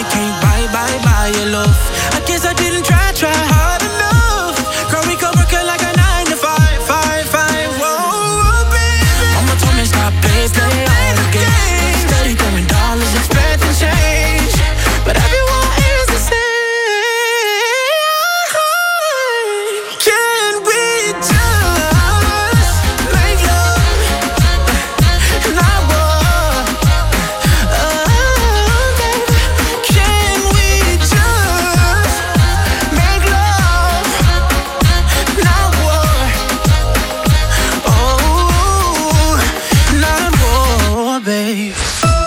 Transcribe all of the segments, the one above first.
can't buy your love. I guess I didn't try hard enough. Girl, we could work it like a 9 to 5. Whoa, baby. Mama told me stop play all the games. Steady throwing dollars, expecting change, but everyone is the same. Can we just make love and not war? Baby, can we just make love, not war? Oh, not war, babe.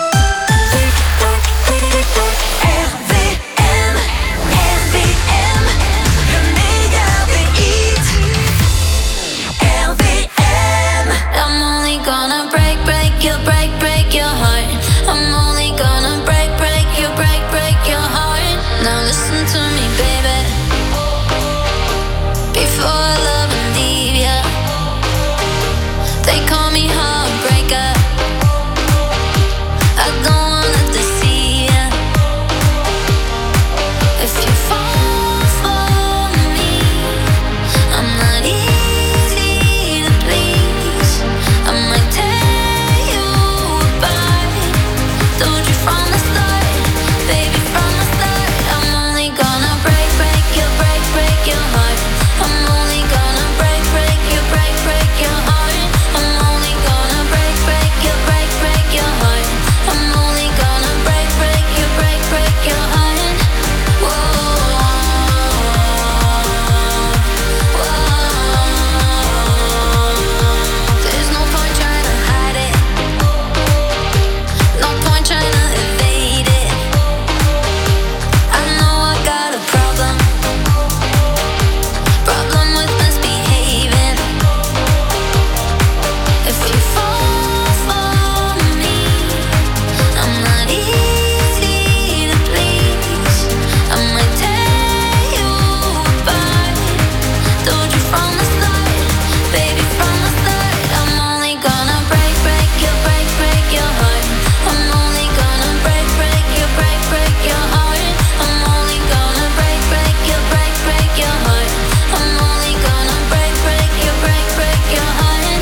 Break your heart. I'm only gonna break your heart. Now listen to me, baby. Before I love and leave ya, they call me heartbreaker. I don't wanna deceive ya. If you fall for me, I'm not easy to please. I might tear you apart. Told you from the start, baby, from the start. I'm only gonna break your heart. I'm only gonna break your heart. I'm only gonna break your heart. I'm only gonna break your heart. Whoa, there's no point trying to hide it. No point trying to evade it. I know I got a problem with misbehaving. If you fall for me, I'm not easy to please. I might tear you apart. Told you from the start, baby, from the start. I'm only gonna break your heart. I'm only gonna break your heart. I'm only gonna break your heart. I'm only gonna break your heart.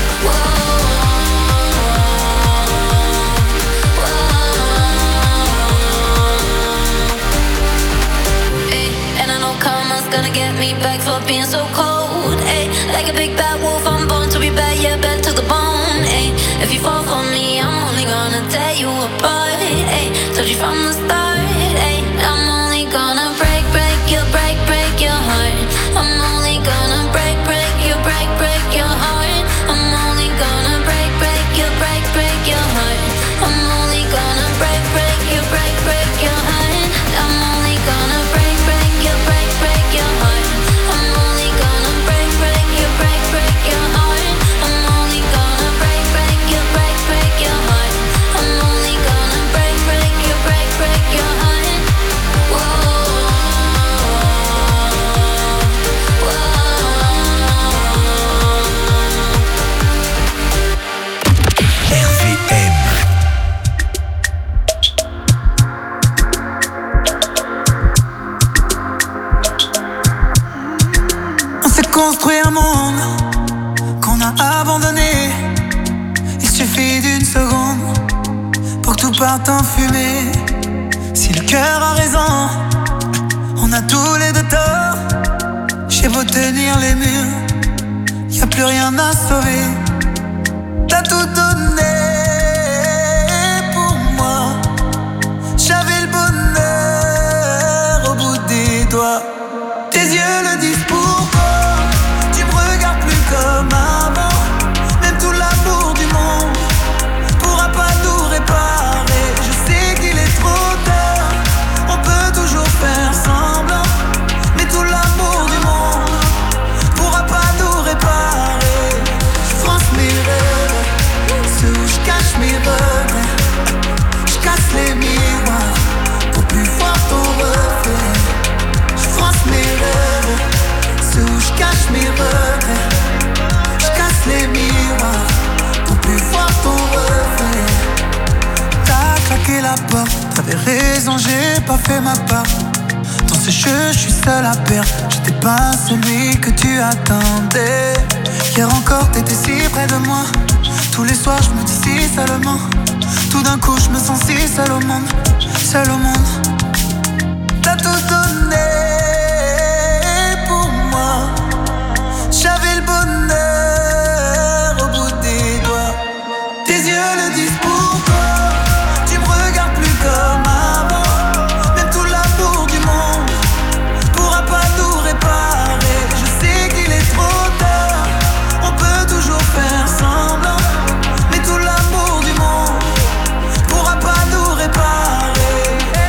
Ay, and I know karma's gonna get me back for being so cold. Ay, like a big bad wolf, I'm born to be bad, yeah, bad to the bone. Ay, if you fall for me, I'm only gonna tear you apart. Ay, told you from the start. Ay, I'm only gonna break your heart. I'm only gonna break your heart. I'm only gonna break your heart. I'm only gonna break your heart. I'm only gonna break your heart. I'm only gonna break your heart. I'm only gonna break your heart. I'm only gonna break your heart. Whoa. On s'est construit un monde qu'on a abandonné. Il suffit d'une seconde pour que tout parte en fumée. Si le cœur a raison, on a tous les deux tort. J'ai beau tenir les murs, y a plus rien à sauver. T'as tout donné pour moi. J'avais le bonheur au bout des doigts. Tes yeux le disent pourquoi. Tu me regardes plus comme avant. Même tout l'amour du monde pourra pas nous réparer. Je sais qu'il est trop tard, on peut toujours faire semblant, mais tout l'amour du monde pourra pas nous réparer. Je France mes rêves, ceux où je la porte. T'avais raison, j'ai pas fait ma part. Dans ce jeu, je suis seul à perdre. J'étais pas celui que tu attendais. Hier encore, t'étais si près de moi. Tous les soirs, je me dis si seulement. Tout d'un coup, je me sens si seul au monde. Seul au monde. T'as tout donné pour moi. J'avais le bonheur au bout des doigts. Tes yeux le disent pour toi. Tu me regardes plus comme avant. Même tout l'amour du monde pourra pas tout réparer. Je sais qu'il est trop tard. On peut toujours faire semblant. Mais tout l'amour du monde pourra pas tout réparer.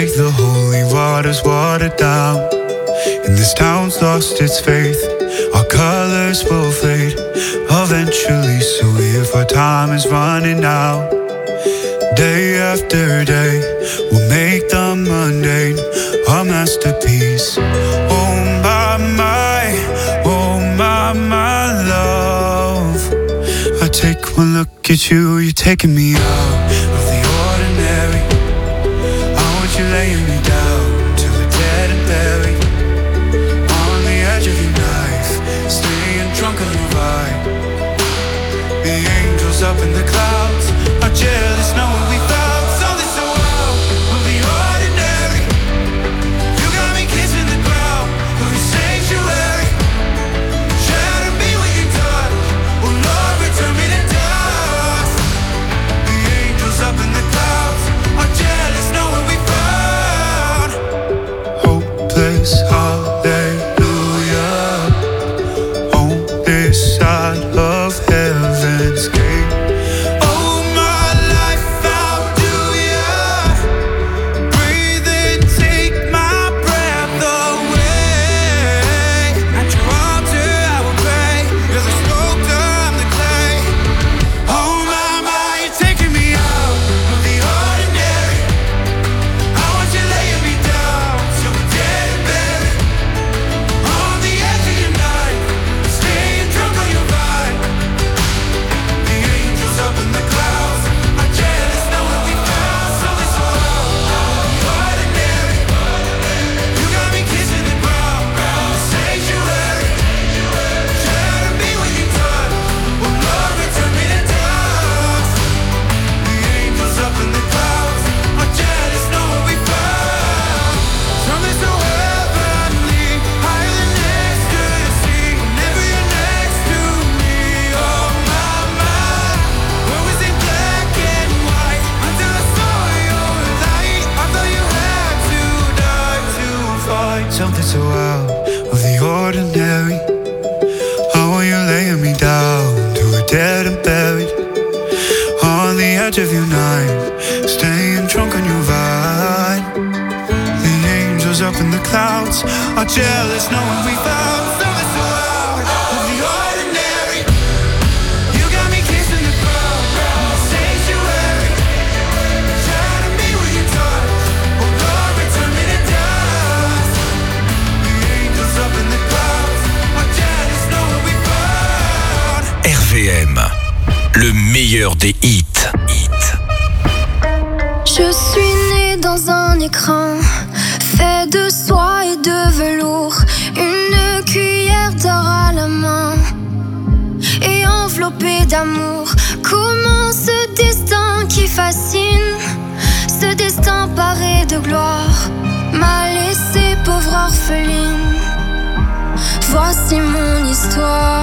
make the holy waters water down. And this town's lost its faith. Our colors will fade eventually. So if our time is running out, day after day, we'll make the mundane our masterpiece. Oh my love. I take one look at you, you're taking me out of the ordinary. I want you laying me down till we're dead and buried. On the edge of your knife, staying drunk on your vibe. The angels up in the clouds are jealous knowing we found something so out of the ordinary. You got me kissing the ground of your sanctuary. Shatter me when you touch, oh Lord, return me to dust. The angels up in the clouds are jealous knowing we found hopeless hallelujah on this side of heaven's gate. Oh my life, how do ya breathe and take my breath away? At your altar I will pray. You're the sculptor, I'm the clay. Oh my, you're taking me out of the ordinary. I want you laying me down till we're dead and buried. On the edge of your knife, staying drunk on your vibe. The angels up in the clouds are jealous knowing we found something so ordinary. You got me kissing the ground, sanctuary. Shatter me when you touch, oh Lord, return me to dust. The angels up in the clouds are jealous knowing we found something so heavenly, higher than ecstasy. Whenever you're next to me, oh my, where was it black and white until I saw your light? I thought you had to die to find something so out of the ordinary. How are you laying me down till we're dead and buried? On the edge of your knife, staying drunk on your vibe. The angels up in the clouds are jealous knowing we found something so out of the ordinary. You got me kissing the ground, sanctuary. Shatter me when you touch, oh Lord, return me to dust. The angels up in the clouds are jealous knowing we found. RVM, le meilleur des hits. Je suis née dans un écran fait de soie et de velours, une cuillère d'or à la main et enveloppée d'amour. Comment ce destin qui fascine, ce destin paré de gloire, m'a laissée pauvre orpheline. Voici mon histoire.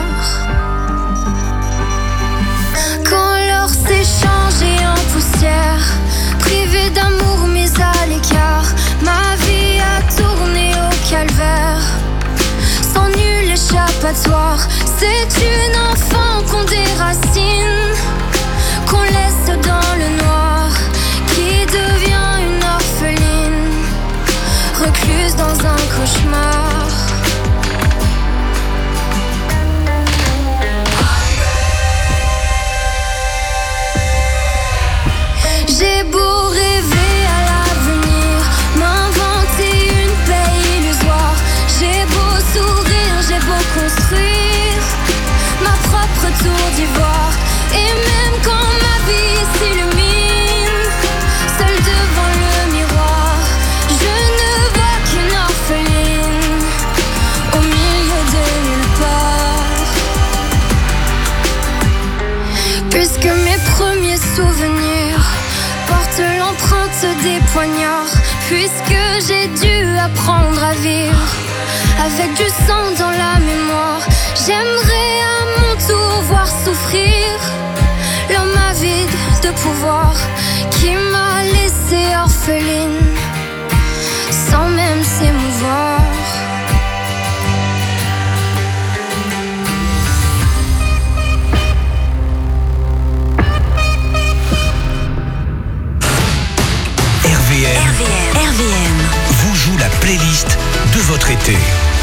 Quand l'or s'est changé en poussière, privée d'amour mise à l'écart, ma vie a tourné au calvaire, sans nul échappatoire. C'est une enfant qu'on déracine, qu'on laisse dans le noir, qui devient une orpheline, recluse dans un cauchemar. J'ai beau rêver à l'avenir, m'inventer une paix illusoire. J'ai beau sourire, j'ai beau construire ma propre tour d'ivoire. Et même quand ma vie s'illumine, seule devant le miroir, je ne vois qu'une orpheline au milieu de nulle part. Puisque mes premiers souvenirs porte l'empreinte des poignards, puisque j'ai dû apprendre à vivre avec du sang dans la mémoire. J'aimerais à mon tour voir souffrir l'homme avide de pouvoir qui m'a laissée orpheline sans même s'émouvoir. RVM, playlist de votre été.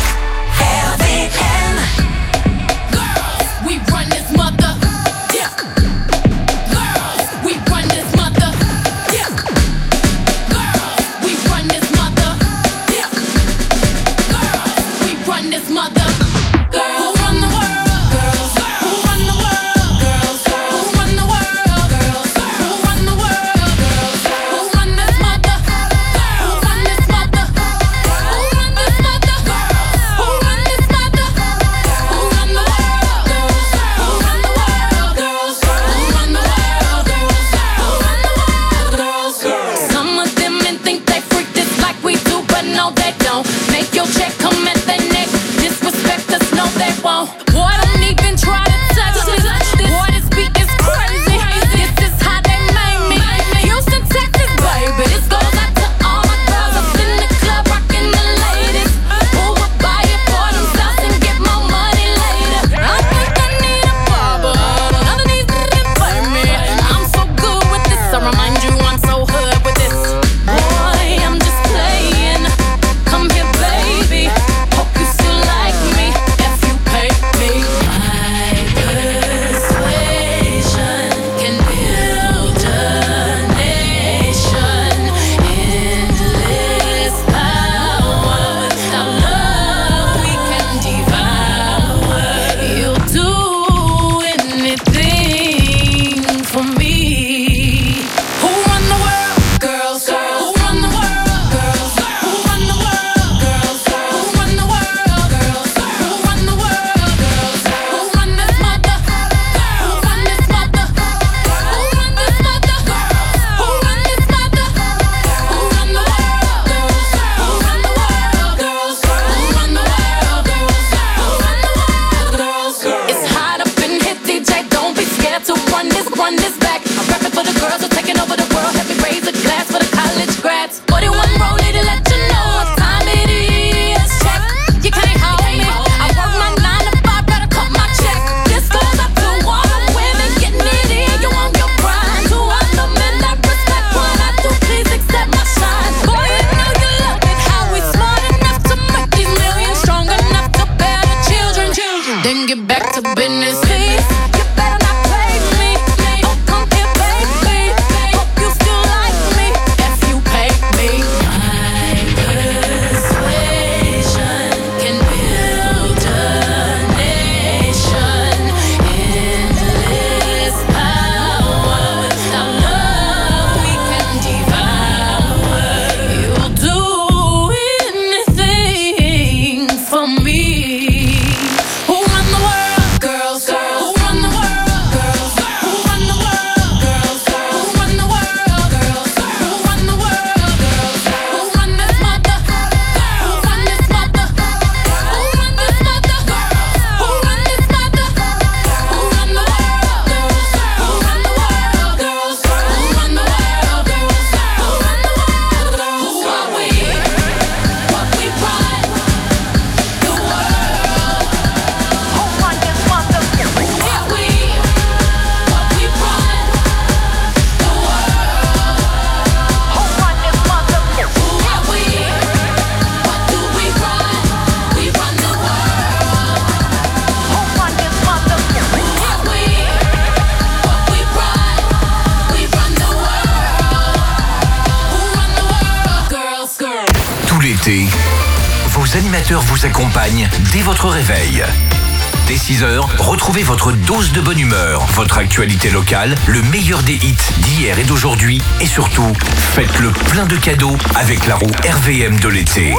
Vos animateurs vous accompagnent dès votre réveil. Dès 6h, retrouvez votre dose de bonne humeur, votre actualité locale, le meilleur des hits d'hier et d'aujourd'hui et surtout, faites le plein de cadeaux avec la roue RVM de l'été.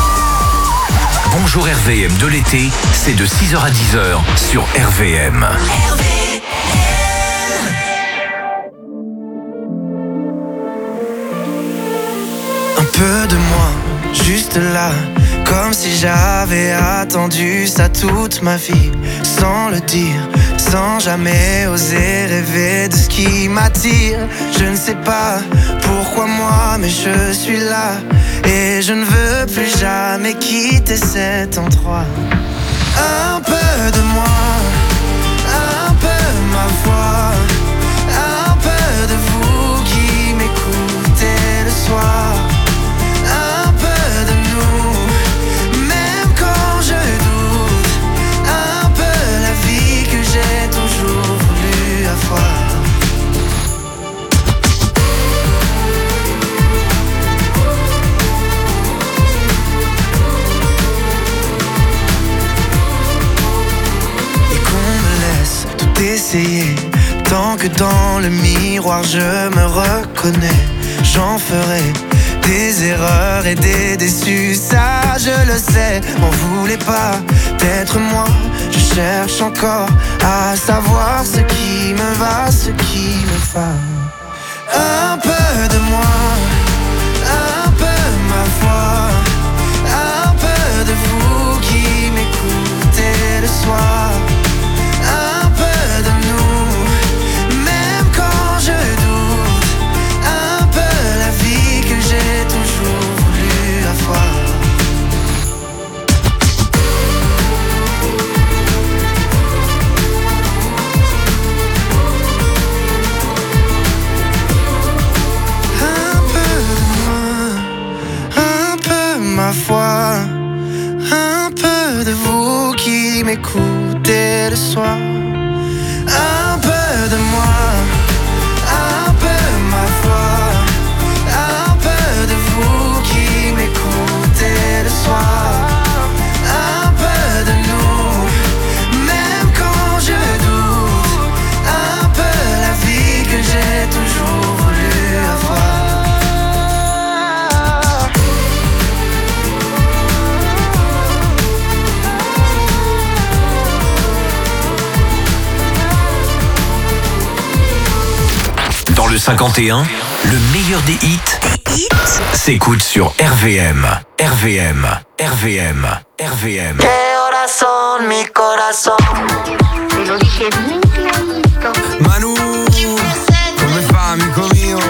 Bonjour RVM de l'été, c'est de 6h à 10h sur RVM. Un peu de moi, juste là, comme si j'avais attendu ça toute ma vie, sans le dire, sans jamais oser rêver de ce qui m'attire. Je ne sais pas pourquoi moi, mais je suis là, et je ne veux plus jamais quitter cet endroit. Un peu de moi, un peu ma voix, un peu de vous qui m'écoutez le soir. Un peu de nous Tant que dans le miroir je me reconnais, j'en ferai des erreurs et des déçus, ça je le sais. M'en voulez pas d'être moi, je cherche encore à savoir ce qui me va, ce qui me va. Un peu de moi, un peu ma foi, un peu de vous qui m'écoutez le soir, un peu de nous, même quand je doute, un peu la vie que j'ai toujours voulu avoir. Ma foi, un peu de vous qui m'écoutez le soir, un peu de moi, un peu ma foi, un peu de vous qui m'écoutez le soir, un peu de nous, même quand je doute, un peu la vie que j'ai toujours voulu avoir. Dans le 51, le meilleur des hits s'écoute sur RVM. RVM, RVM, RVM. Que corazón, mi corazón. Te lo dije bien clarito. Manu, come fa amico mio?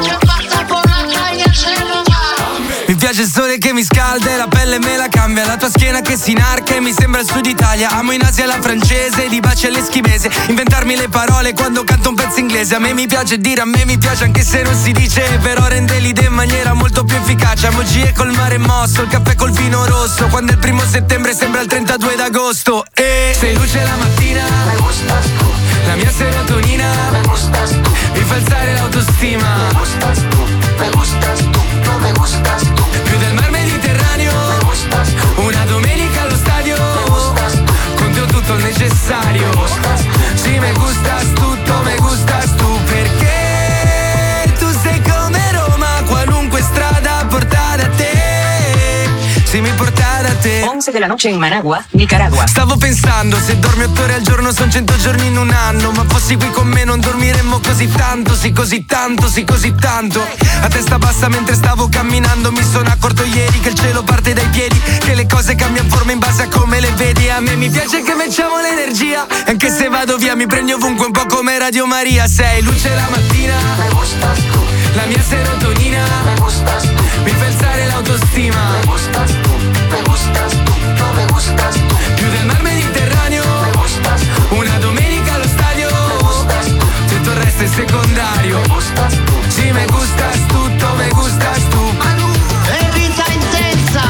Mi piace il sole che mi scalda e la pelle me la cambia, la tua schiena che si inarca e mi sembra il sud Italia. Amo in Asia la francese, di baci all'eschimese, inventarmi le parole quando canto un pezzo inglese. A me mi piace dire, a me mi piace anche se non si dice, però rende l'idea in maniera molto più efficace. Emoji col mare mosso, il caffè col vino rosso, quando il 1 settembre sembra il 32 d'agosto. E sei luce la mattina, Me gustas tú, la mia serotonina me gustas tú, mi fa alzare l'autostima. me gustas tú, me gustas tú, no me gustas tú. Più del mar Mediterraneo, Me gustas tú, una domenica allo stadio, me gustas tú, con te ho tutto il necessario. me gustas tú. Sì, me gustas tutto, me gustas tu, perché tu sei come Roma, qualunque strada porta da te. Sì, mi porta da te. 11 de la noche en Managua, Nicaragua. Stavo pensando, se dormi 8 ore al giorno son 100 giorni in un anno. Ma fossi qui con me non dormiremmo così tanto, sì così tanto, sì così tanto. A testa bassa mentre stavo camminando mi sono accorto ieri che il cielo parte dai piedi, che le cose cambiano forma in base a come le vedi. A me mi piace che facciamo l'energia, anche se vado via mi prendi ovunque un po' come Radio Maria. Sei luce la mattina, Me gustas tú, la mia serotonina me gustas tú, mi fa alzare l'autostima. me gustas tú, me gustas tú, no me gustas tú. Più del mar Mediterraneo, Me gustas tú, una domenica allo stadio, me gustas tú, tutto il resto è secondario. me gustas tú. Sì, me gustas tutto, me gustas tu. E vita intensa.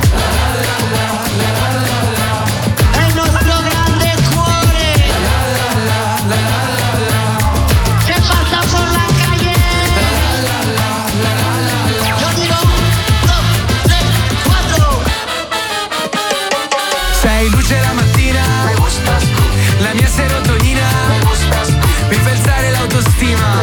È il nostro grande cuore. Che passa por la calle. Yo digo 1, 2, 3, 4. Sei luce la mattina, Me gustas tú, la mia serotonina me gustas tú, mi fa alzare l'autostima.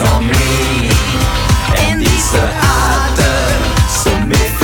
on me. And this other, so méfie.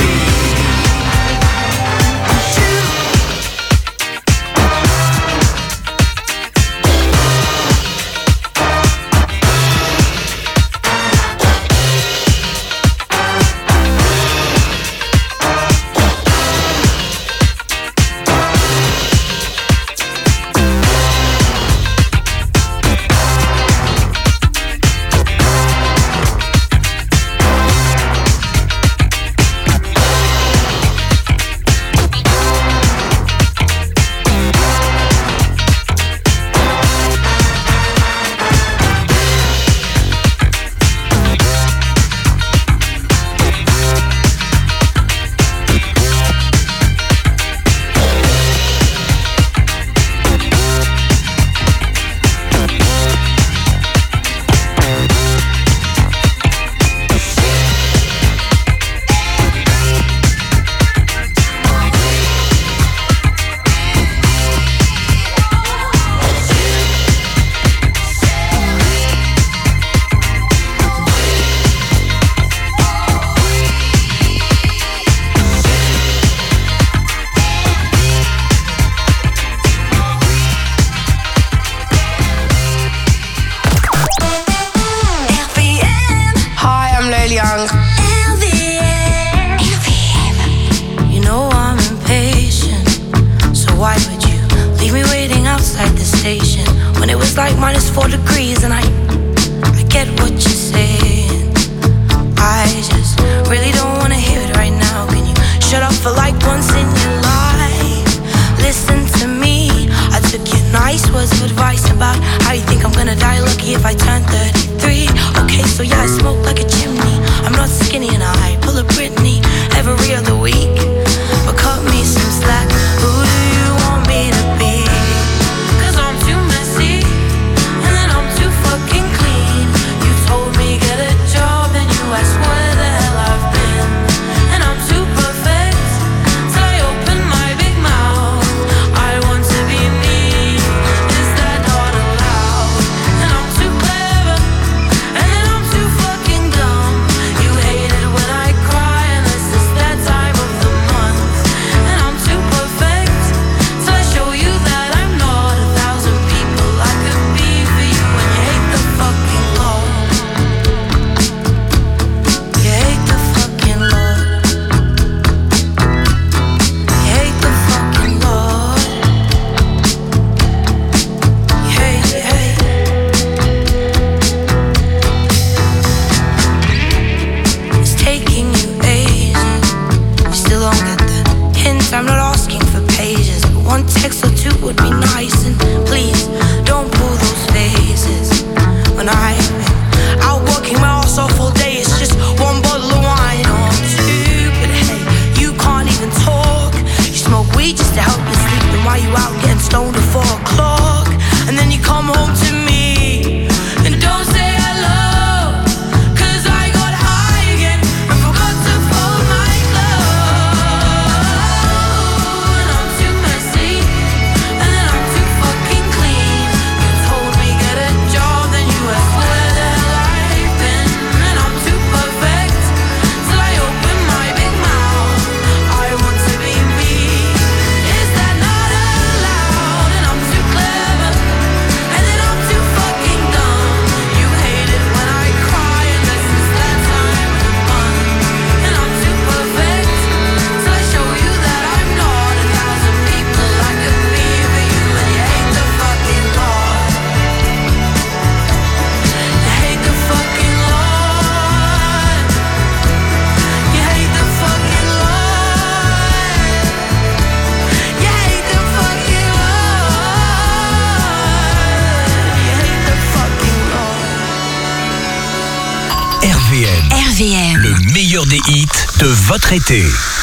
RVM, le meilleur des hits de votre été.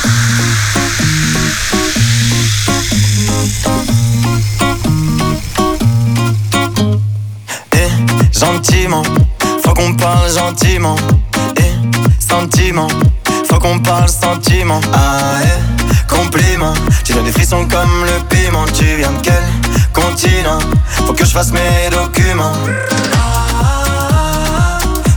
Gentiment, faut qu'on parle gentiment. Sentiment, faut qu'on parle sentiment. Ah compliment, tu donnes des frissons comme le piment. Tu viens de quel continent? Faut que je fasse mes documents.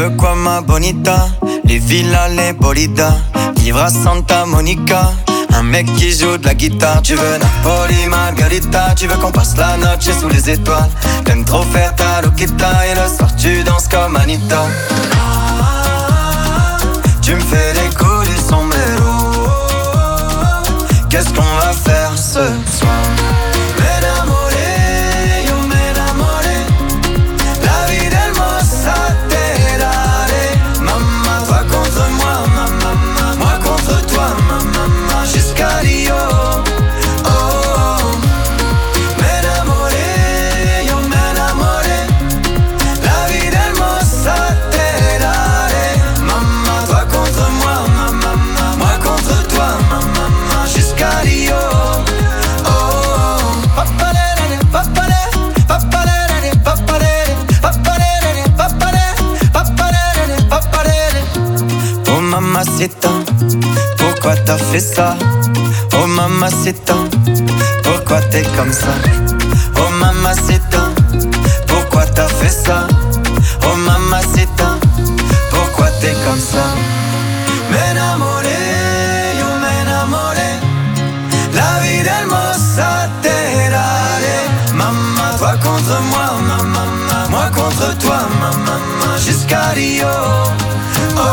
veux quoi ma bonita? Les villas, les bolidas, vivre à Santa Monica. Un mec qui joue de la guitare. Tu veux Napoli, Margarita. Tu veux qu'on passe la noche sous les étoiles. T'aimes trop faire ta loquita. Et le soir tu danses comme Anita. Tu me fais les coups du sombrero. Qu'est-ce qu'on va faire ce soir? Mamacita, pourquoi t'as fait ça? Oh mamacita, pourquoi t'es comme ça? Oh mamacita, pourquoi t'as fait ça? Oh mamacita, pourquoi t'es comme ça? M'enamoré, yo m'enamoré. La vida hermosa te daré. Maman, toi contre moi, maman, moi contre toi, maman, jusqu'à Rio. Oh.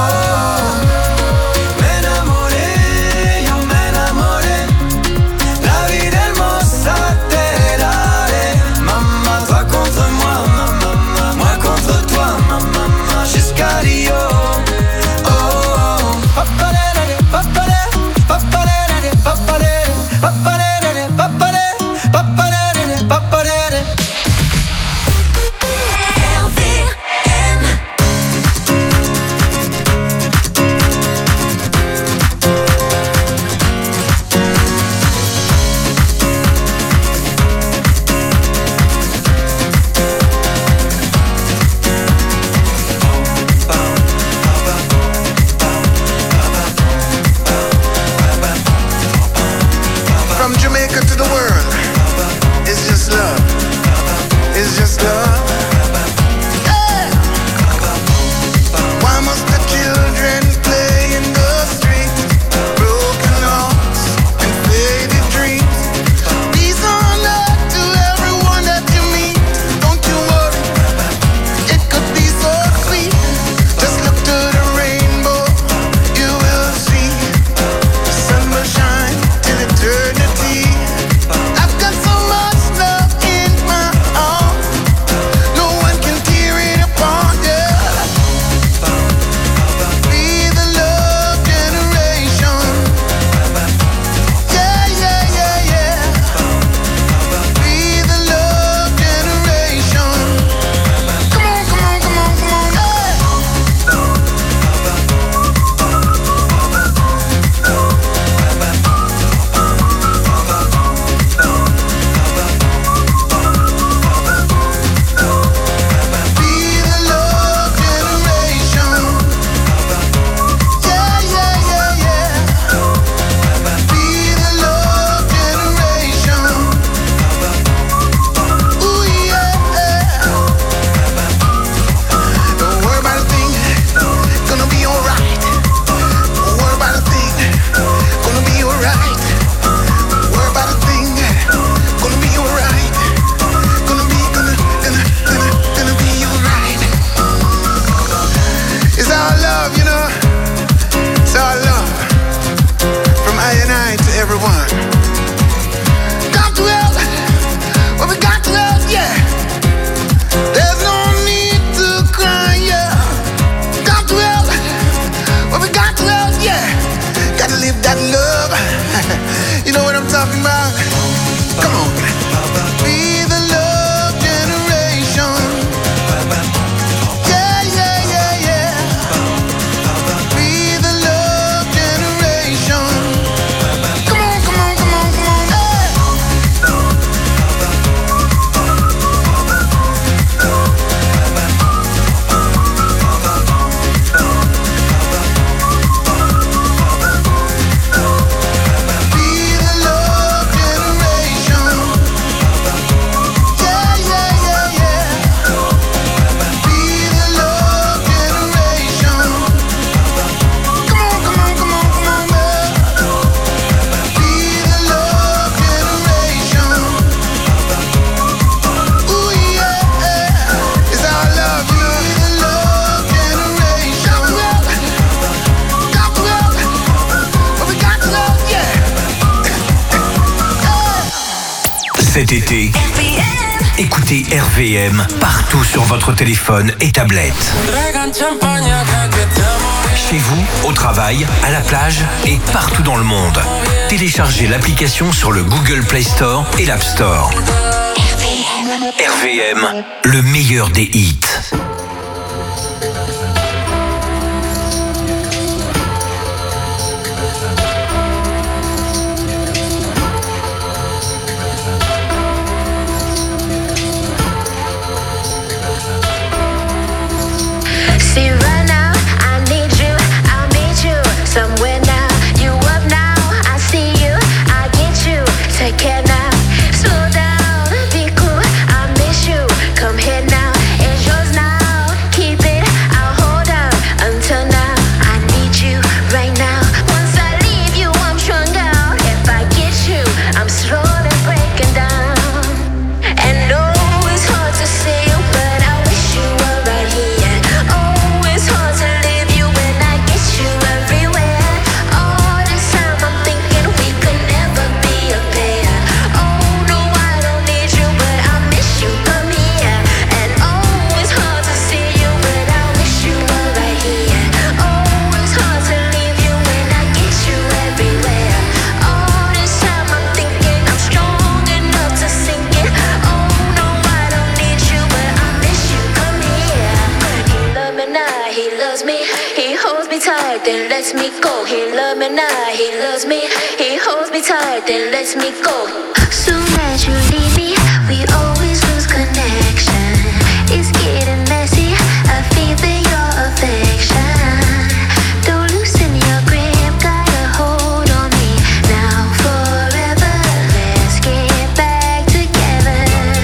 Cet été, écoutez RVM partout sur votre téléphone et tablette. Chez vous, au travail, à la plage et partout dans le monde. Téléchargez l'application sur le Google Play Store et l'App Store. RVM, le meilleur des hits. See right now, I need you, I'll meet you somewhere now. You up now, I see you, I get you. Take care now, slow down, be cool. I miss you, come here now. It's yours now, keep it, I'll hold out until now. I need you right now. Once I leave you, I'm strung out. If I get you, I'm slowly breaking down. And no, it's hard to see you, but I wish you were right here. Oh, it's hard to leave you when I get you everywhere. All this time I'm thinking we could never be a pair. Oh no, I don't need you, but I miss you, come here. And oh, it's hard to see you, but I wish you were right here. Oh, it's hard to leave you when I get you everywhere. All this time I'm thinking I'm strong enough to sink it. Oh no, I don't need you, but I miss you, come here. He love me now, he loves me. He holds me tight, then lets me go. He love me now, he loves me. He holds me tight, then lets me go. Soon as you leave me, we always lose connection. It's getting messy, I feel your affection. Don't loosen your grip, got a hold on me. Now forever, let's get back together.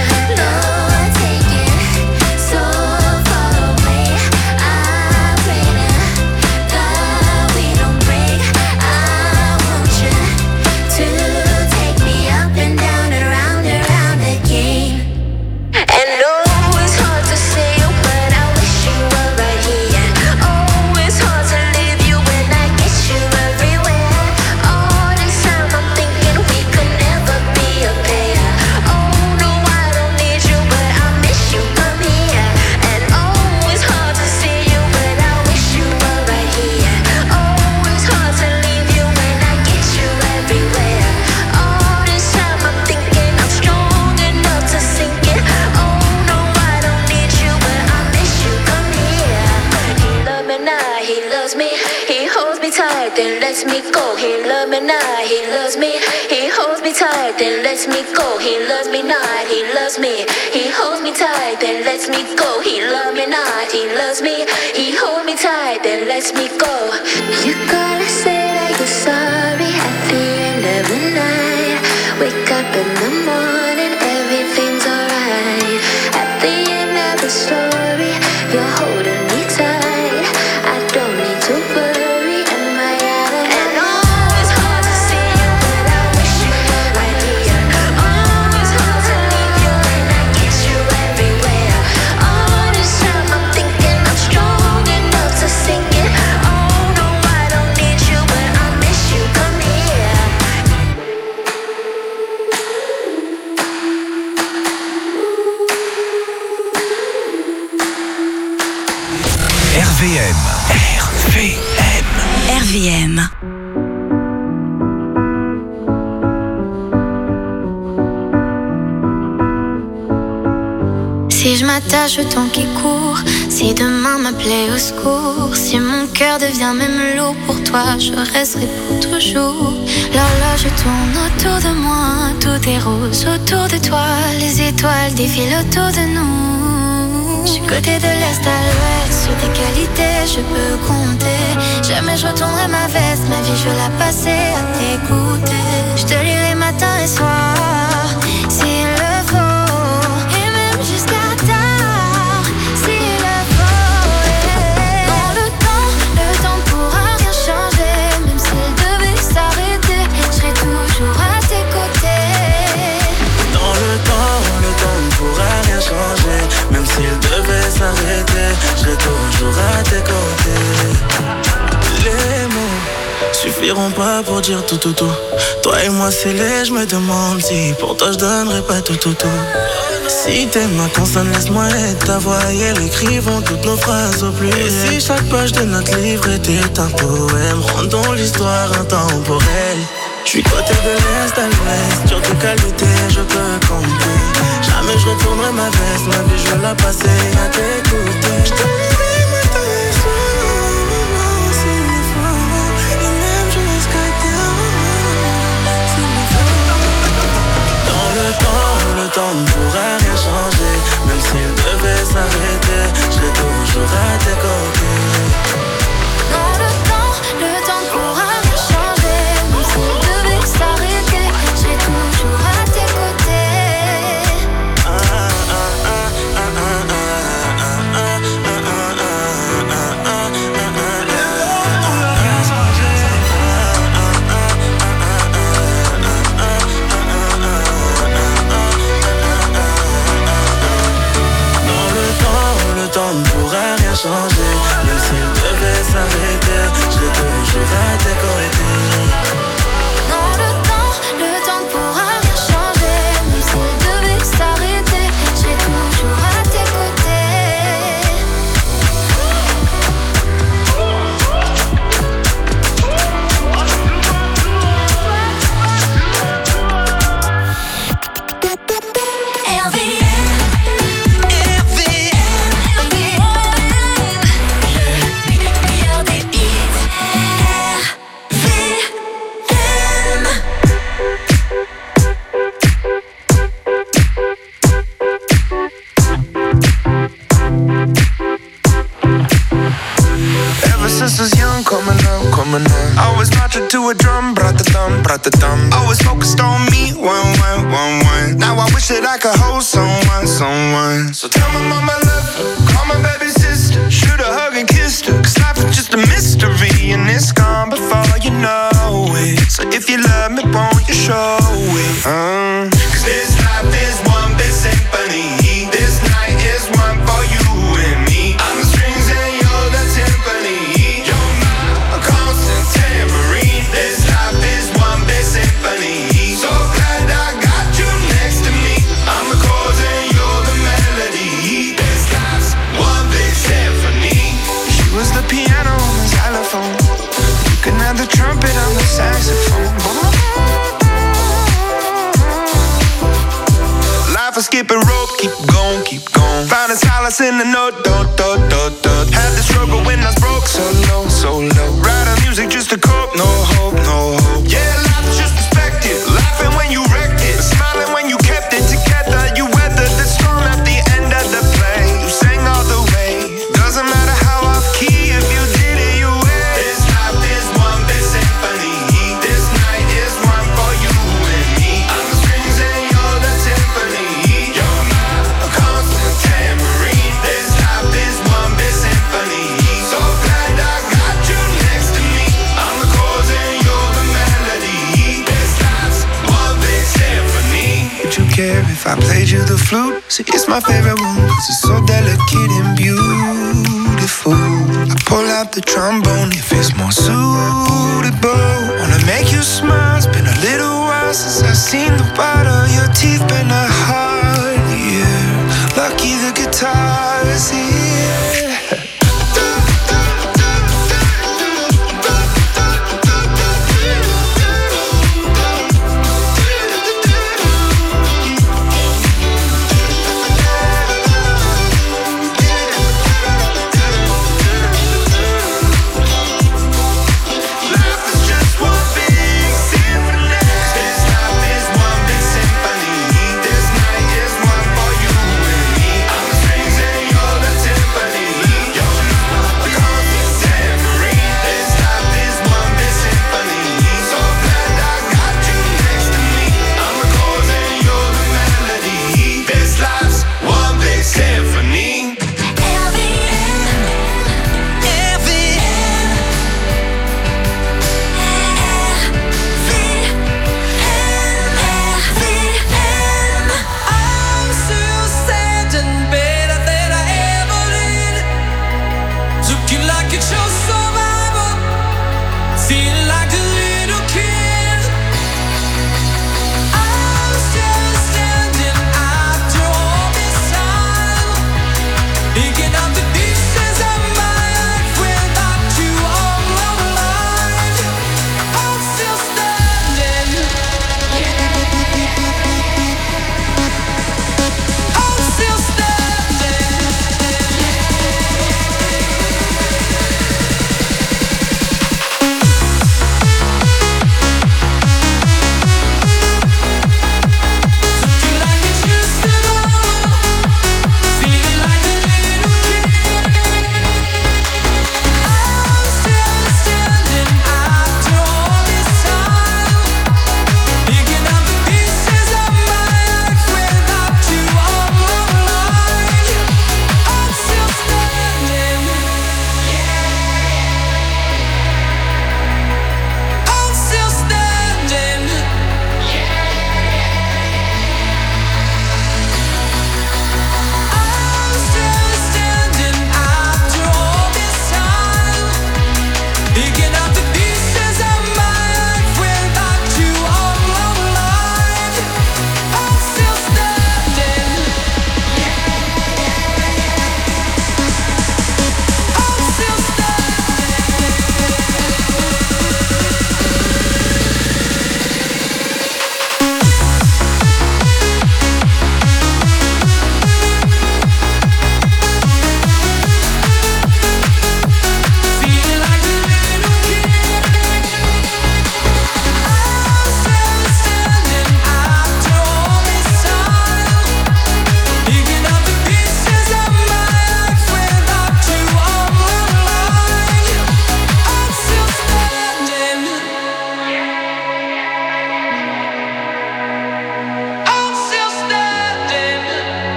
Lord, take it so far away. I pray to God we don't break. I want you to take me up and down and round again. And oh, it's hard to see you, but I wish you were right here. Oh, it's hard to leave you when I get you everywhere. All this time I'm thinking we could never be a pair. Oh no, I don't need you, but I miss you, come here. And oh, it's hard to see you, but I wish you were right here. Oh, it's hard to leave you when I get you everywhere. All this time I'm thinking I'm strong enough to sink it. Oh no, I don't need you, but I miss you, come here. He love me now, he loves me. He holds me tight, then lets me go. He love me now, he loves me. He holds me tight, then lets me go. He loves me not, he loves me. He holds me tight, then lets me go. He love me not, he loves me. He holds me tight, then lets me go. You gotta say that you're sorry at the end of the night. Wake up in the morning, everything's alright. At the end of the story, you're holding me tight. I don't need to worry, am I out of line? And oh, it's hard to see you, but I wish you were right here. Oh, it's hard to leave you when I get you everywhere. All this time I'm thinking I'm strong enough to sink it. Oh no, I don't need you, but I miss you, come here. RVM. RVM. Si je m'attache au temps qui court, si demain m'appelait au secours, si mon cœur devient même lourd pour toi, je resterai pour toujours. L'horloge tourne autour de moi, tout est rose autour de toi, les étoiles défilent autour de nous. Je suis côté de l'est à l'ouest, sur tes qualités je peux compter. Jamais je retournerai ma veste, ma vie je vais la passer à t'écouter. Je te lirai matin et soir, s'il le faut, et même jusqu'à tard, s'il le faut. Dans le temps pourra rien changer, même s'il devait s'arrêter, je serai toujours à tes côtés. Dans le temps ne pourra rien changer. Même s'il devait s'arrêter, je serai toujours à tes côtés. Les mots suffiront pas pour dire tout. Toi et moi c'est laid, je me demande si pour toi je donnerais pas tout. Si t'es ma consonne, laisse-moi être ta voix et elle écrivons toutes nos phrases au plus. Et si chaque page de notre livre était un poème, rendons l'histoire intemporelle. J'suis côté de l'Est à l'Ouest, sur tes qualités je peux compter. Jamais je retournerai ma veste, ma vie je veux la passer à t'écouter. J't'aimerai moi t'aimer souvent, s'il le faut, et même jusqu'à terre, s'il le faut. Dans le temps ne pourra rien changer. Même s'il devait s'arrêter, je serai toujours à tes côtés. Dans le temps ne pourra rien changer. Même s'il devait s'arrêter, je serai toujours à tes côtés. Le temps ne pourra rien changer. Même s'il devait s'arrêter, je serai toujours à tes côtés. Dans le temps ne pourra rien changer. Même s'il devait s'arrêter, je serai toujours à tes Always marching to a drum, brat-a-dum, brat-a-dum. Always focused on me, one. Now I wish that I could hold someone. So tell my mama I love her, call my baby sister. Shoot a hug and kiss her, cause life is just a mystery. And it's gone before you know it. So if you love me, won't you show it? Cause this life is one big symphony. This night is one for you and me. I'm the strings and you're the timpani. You're my constant tambourine. This life is one big symphony. So glad I got you next to me. I'm the chords and you're the melody. This life's one big symphony. She was the piano on the xylophone. You can have the trumpet on the saxophone. Life is skipping rope, keep going. Finding solace in the note, dot. Had the struggle when I was broke, so low. Writing music just to cope, no hope. Yeah, life is just perspective. Laughing when you wrecked it, smiling when you kept it together. You weathered the storm at the end of the play. You sang all the way. Doesn't matter how off key, if you did it, you win. This life is one big symphony. This night is one for you and me. I'm the strings and you're the timpani. You're my constant tambourine. This life is one big symphony. So glad I got you next to me. I'm the chords and you're the melody. This life's one big symphony. Would you care if I played you the flute? See, it's my favorite one, cause it's so delicate and beautiful. I pull out the trombone if it's more suitable. Wanna make you smile, it's been a little while since I've seen the white of your teeth. Been a hard year, lucky the guitar is here. This night is one for you and me. I'm the strings and you're the timpani.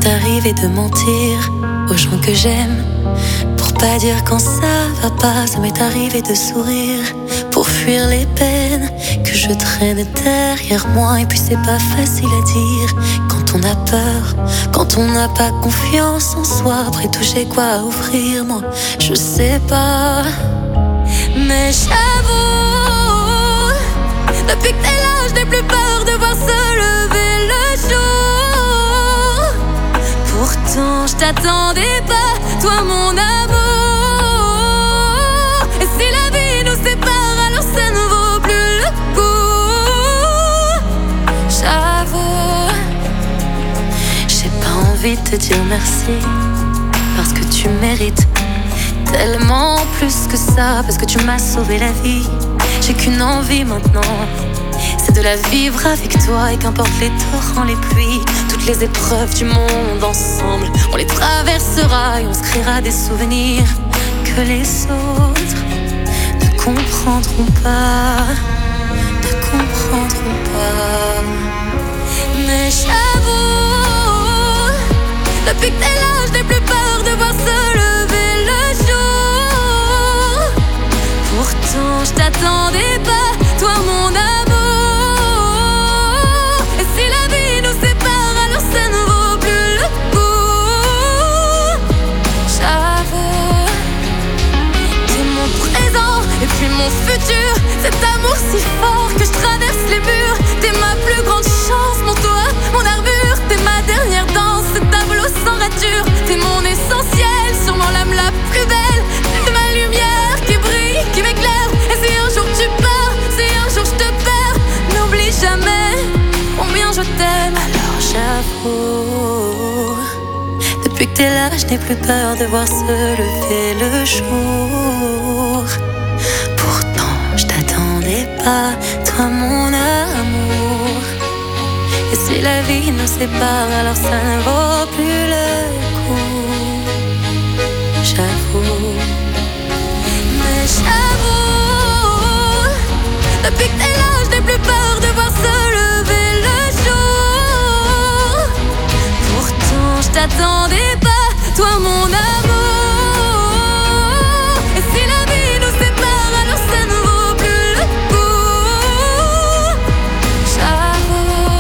m'est arrivé de mentir aux gens que j'aime. Pour pas dire quand ça va pas, ça m'est arrivé de sourire. Pour fuir les peines que je traîne derrière moi. Et puis c'est pas facile à dire quand on a peur, quand on n'a pas confiance en soi. Après tout j'ai quoi à offrir, moi je sais pas. Mais j'avoue, depuis que t'es là, je n'ai plus peur de voir se lever le jour. Pourtant, je t'attendais pas, toi mon amour. Et si la vie nous sépare, alors ça ne vaut plus le coup. J'avoue, j'ai pas envie de te dire merci, parce que tu mérites tellement plus que ça, parce que tu m'as sauvé la vie. J'ai qu'une envie maintenant, c'est de la vivre avec toi. Et qu'importe les torrents, les pluies, toutes les épreuves du monde ensemble, on les traversera et on se créera des souvenirs que les autres ne comprendront pas, ne comprendront pas. Mais j'avoue, depuis que t'es là, je n'ai plus peur de voir se lever le jour. Pourtant, je t'attendais pas, toi mon amour. Et si la vie nous sépare, alors ça ne vaut plus le coup. J'avoue, t'es mon présent et puis mon futur. Cet amour si fort que je traverse les murs. T'es ma plus grande chance, mon toit, mon armure. T'es ma dernière danse, ce tableau sans rature. T'es mon essentiel, sûrement l'âme la plus belle. T'es ma lumière qui brille, qui m'éclaire. Et si un jour tu pars, si un jour je te perds, n'oublie jamais combien je t'aime. Alors j'avoue, depuis que t'es là, je n'ai plus peur de voir se lever le jour. Pourtant, je t'attendais pas, toi mon amour. Et si la vie nous sépare, alors ça ne vaut plus le coup. J'avoue, mais j'avoue, depuis que t'es là, je n'ai plus peur de voir se lever le jour. Pourtant, je t'attendais pas, toi mon amour. Et si la vie nous sépare, alors ça ne vaut plus le coup. J'avoue.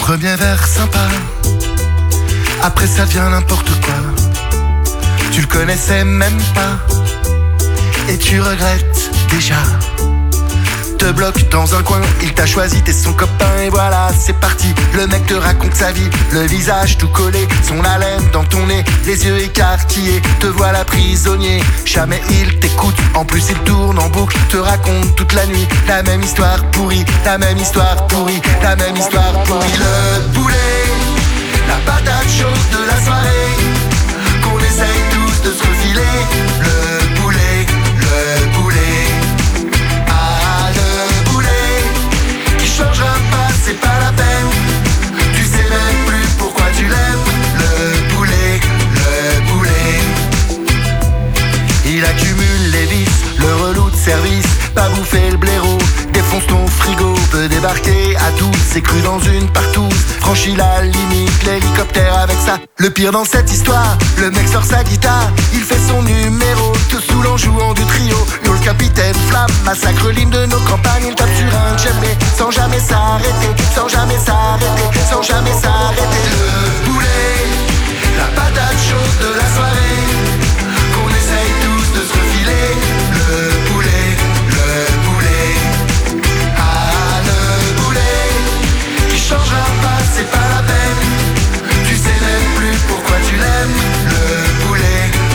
Premier verre sympa, après ça devient n'importe quoi. Tu le connaissais même pas et tu regrettes déjà. Te bloque dans un coin, il t'a choisi, t'es son copain et voilà, c'est parti. Le mec te raconte sa vie, le visage tout collé, son haleine dans ton nez, les yeux écarquillés, te voilà prisonnier. Jamais il t'écoute, en plus il tourne en boucle, te raconte toute la nuit la même histoire pourrie, la même histoire pourrie, la même histoire pourrie. Le boulet, la patate chaude de la soirée, qu'on essaye tous de se refiler. Le boulet, le boulet. Changera pas, c'est pas la peine. Tu sais même plus pourquoi tu l'aimes. Le boulet, le boulet. Il accumule les vices, le relou de service, pas bouffer le blaireau, défonce ton frigo, peut débarquer à tous, c'est cru dans une partouze, franchit la limite, l'hélicoptère avec ça. Le pire dans cette histoire, le mec sort sa guitare, il fait son numéro, te saoule en jouant du trio, hurle capitaine flamme, massacre l'hymne de nos campagnes, il tape sur un djembé, sans jamais s'arrêter, sans jamais s'arrêter, sans jamais s'arrêter. Le boulet, la patate chaude de la soirée,